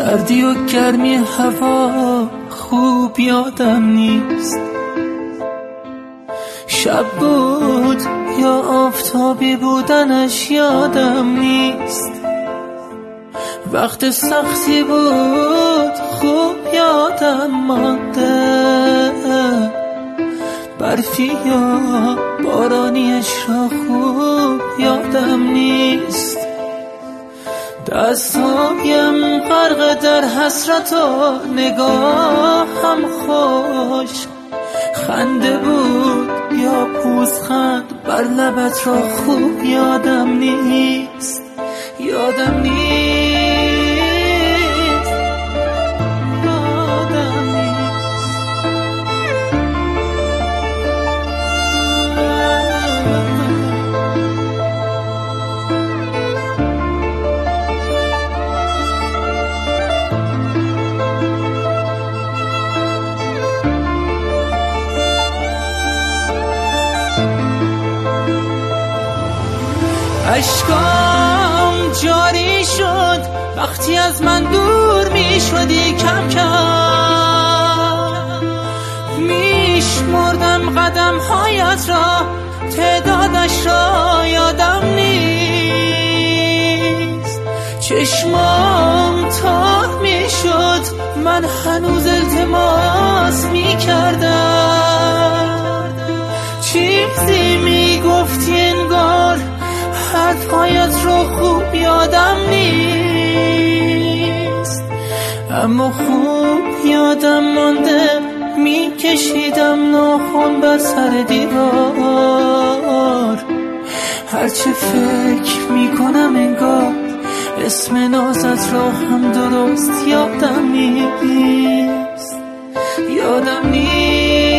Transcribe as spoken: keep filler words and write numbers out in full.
سردی و گرمی هوا خوب یادم نیست، شب بود یا آفتابی بودنش یادم نیست، وقت سختی بود خوب یادم مانده، برفی یا بارانیش را خوب یادم نیست، دستایم غرق در حسرت و نگاهم خوش، خنده بود یا پوزخند بر لبت را خوب یادم نیست، یادم نیست، یادم نیست. اشکام جاری شد وقتی از من دور می شدی، کم کم میشمردم قدم هایت را، تعدادش را یادم نیست، چشمام تار می شد من هنوز التماس می کردم، چیزی می گفتی انگار حرفهایت رو خوب یادم نیست، اما خوب یادم مانده میکشیدم ناخن بر سر دیوار، هرچه فکر میکنم انگار اسم نازت را هم درست یادم نیست، یادم نیست.